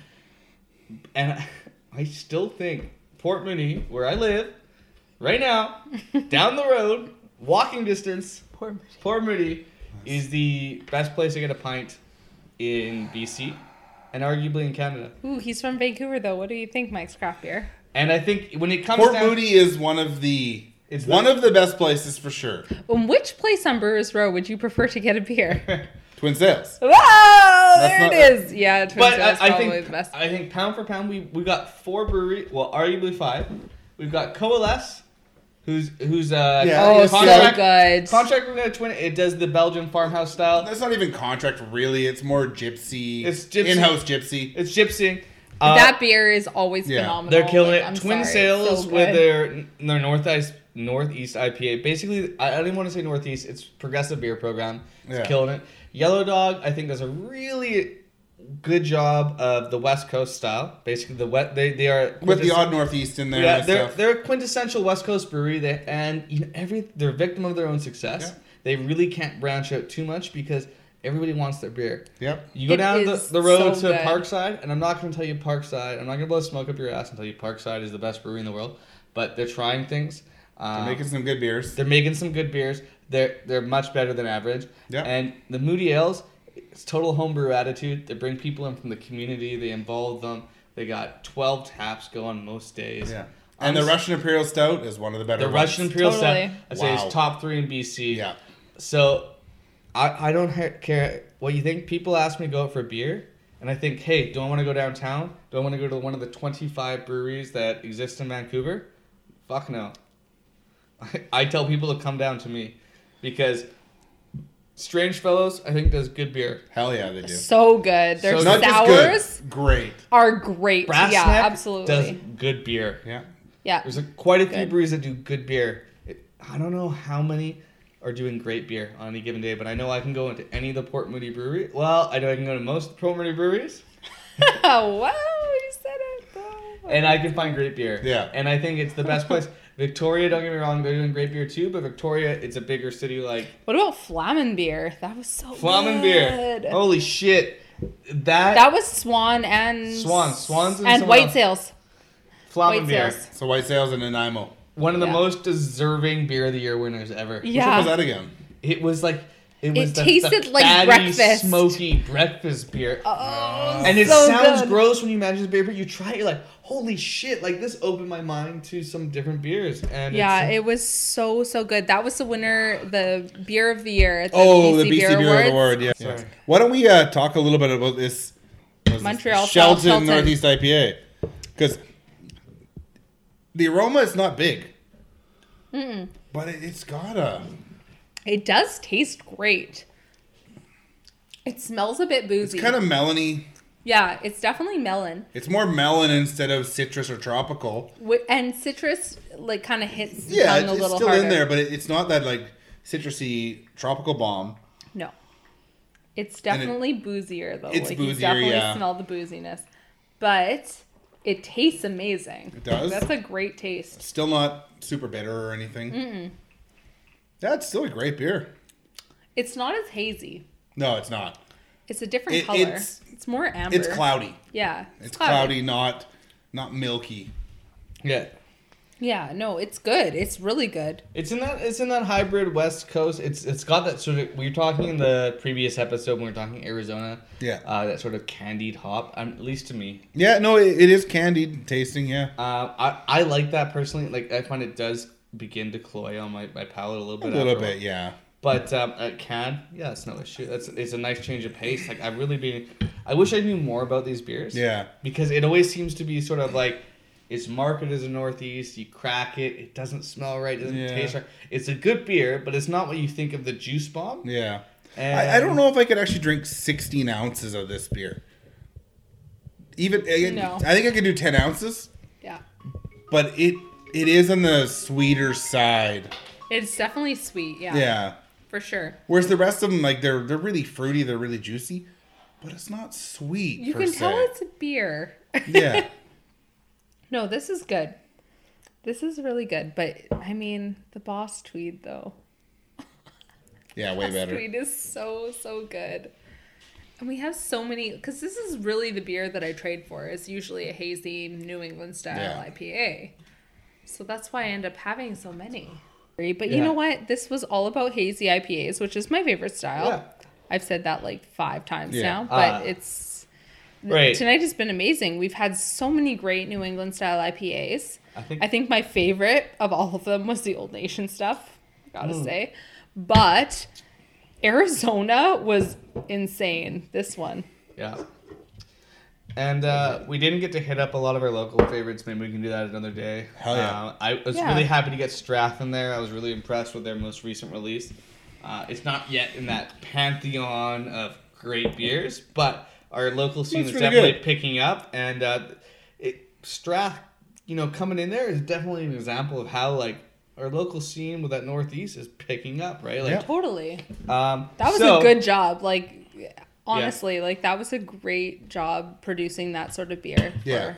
and I, I still think Port Moody, where I live, right now, down the road, walking distance. Poor Moody. Port Moody is the best place to get a pint in B C and arguably in Canada. Ooh, he's from Vancouver though. What do you think, Mike's craft beer? And I think when it comes Port down, Moody is one of the It's one the- of the best places for sure. In which place on Brewers Row would you prefer to get a beer? Twin Sales. Whoa! There not- it is. Yeah, Twin but Sales I, I probably think the best. I think pound for pound we we got four brewery, well arguably five. We've got Coalesce, who's who's uh Yeah. Oh, contract, so good. contract we're gonna twin. It does the Belgian farmhouse style. That's not even contract really. It's more gypsy. It's gypsy. In-house gypsy. It's gypsy. Uh, that beer is always yeah. phenomenal. They're killing Like, it. I'm Twin sorry, Sales it's so with good. their their northeast northeast I P A. Basically, I, I don't even want to say northeast. It's progressive beer program. It's Yeah. killing it. Yellow Dog, I think, does a really good job of the West Coast style. Basically, the wet they they are With the quintess- odd Northeast in there Yeah, and they're stuff. they're a quintessential West Coast brewery. They and you know every they're a victim of their own success. Yeah. They really can't branch out too much because everybody wants their beer. Yep. You go It down the, is the road so to good. Parkside, and I'm not going to tell you Parkside. I'm not going to blow smoke up your ass and tell you Parkside is the best brewery in the world. But they're trying things. Um, They're making some good beers. they're making some good beers. They're they're much better than average. Yeah. And the Moody Ales, it's total homebrew attitude. They bring people in from the community. They involve them. They got twelve taps going most days. Yeah. And the I'm- Russian Imperial Stout is one of the better The ones. Russian Imperial Totally. Stout, I'd say Wow. is top three in B C. Yeah. So, I, I don't ha- care what you think. People ask me to go out for a beer, and I think, hey, do I want to go downtown? Do I want to go to one of the twenty-five breweries that exist in Vancouver? Fuck no. I, I tell people to come down to me, because Strange Fellows, I think, does good beer. Hell yeah, they do. So good. Their So Not sours just good, great. are great. Brass yeah, Neck absolutely. does good beer. Yeah. yeah. There's a, quite a few Good. breweries that do good beer. It, I don't know how many are doing great beer on any given day, but I know I can go into any of the Port Moody brewery. Well, I know I can go to most of the Port Moody breweries, Oh, wow, you said it though. and I can find great beer. Yeah. And I think it's the best place. Victoria, don't get me wrong, they're doing great beer too, but Victoria, it's a bigger city like What about Flamen beer? That was so Flamen good. beer. Holy shit. That That was Swan and Swan, Swans and, and someone White else. Sails. Flamen White beer. Sails. So White Sails and Nanaimo. One of the Yeah. most deserving beer of the year winners ever. Which one Yeah. was that again? It was like it was It the, tasted the like fatty, breakfast. smoky breakfast beer. Oh, And it so sounds good. gross when you imagine the beer, but you try it, you're like, holy shit, like this opened my mind to some different beers. And Yeah, it's, it was so so good. That was the winner, the beer of the year at the Oh, B C the B C Beer, Beer Awards. Award. Yeah. Sorry. Why don't we uh, talk a little bit about this what is this? Montreal Shelton, Shelton. Northeast I P A? Because the aroma is not big, Mm-mm. but it, it's got a. It does taste great. It smells a bit boozy. It's kind of melony. Yeah, it's definitely melon. It's more melon instead of citrus or tropical. Wi- And citrus like kind of hits the Yeah, tongue it's, a it's little still harder. in there, but it, it's not that like citrusy tropical bomb. No. It's And it- definitely boozier though. It's like you boozier, definitely yeah. smell the booziness. But it tastes amazing. It does? That's a great taste. Still not super bitter or anything. Mm-mm. That's still a great beer. It's not as hazy. No, it's not. It's a different It- color. it's- It's, more amber. It's cloudy. Yeah. It's cloudy, not not milky. yeah. Yeah, no, it's good. It's really good. It's in that it's in that hybrid West Coast. It's it's got that sort of we were talking in the previous episode when we were talking Arizona. Yeah. Uh, that sort of candied hop, um, at least to me. Yeah, no, it, it is candied tasting, yeah. Uh, I I like that personally. Like I find it does begin to cloy on my, my palate a little A bit. little after a bit, yeah. But um, at can, yeah, it's no issue. That's it's a nice change of pace. Like I've really been, I wish I knew more about these beers. Yeah. Because it always seems to be sort of like, it's marketed as a Northeast. You crack it, it doesn't smell right, it doesn't Yeah. taste right. It's a good beer, but it's not what you think of the juice bomb. Yeah. And I, I don't know if I could actually drink sixteen ounces of this beer. Even I, No. I think I could do ten ounces, Yeah. but it it is on the sweeter side. It's definitely sweet. Yeah. Yeah. For sure. Whereas the rest of them, like they're they're really fruity, they're really juicy, but it's not sweet. You per can se. tell it's a beer. Yeah. No, this is good. This is really good. But I mean, the Boss Tweed though. Yeah, way Boss better. Tweed is so so good. And we have so many because this is really the beer that I trade for. It's usually a hazy New England style Yeah. I P A. So that's why I end up having so many. But you Yeah. know what? This was all about hazy I P As, which is my favorite style. Yeah. I've said that like five times Yeah. now, but Uh, it's Right. tonight has been amazing. We've had so many great New England style I P As. I think I think my favorite of all of them was the Old Nation stuff, gotta Mm. say. But Arizona was insane. This one. Yeah. And uh, we didn't get to hit up a lot of our local favorites. Maybe we can do that another day. Hell yeah. Uh, I was Yeah. really happy to get Strath in there. I was really impressed with their most recent release. Uh, it's not yet in that pantheon of great beers, but our local scene It's is really definitely good. picking up. And uh, it, Strath, you know, coming in there is definitely an example of how, like, our local scene with that Northeast is picking up, right? Like, Yeah. Totally. um, That was so- a good job. Like, honestly, like, that was a great job producing that sort of beer. Yeah.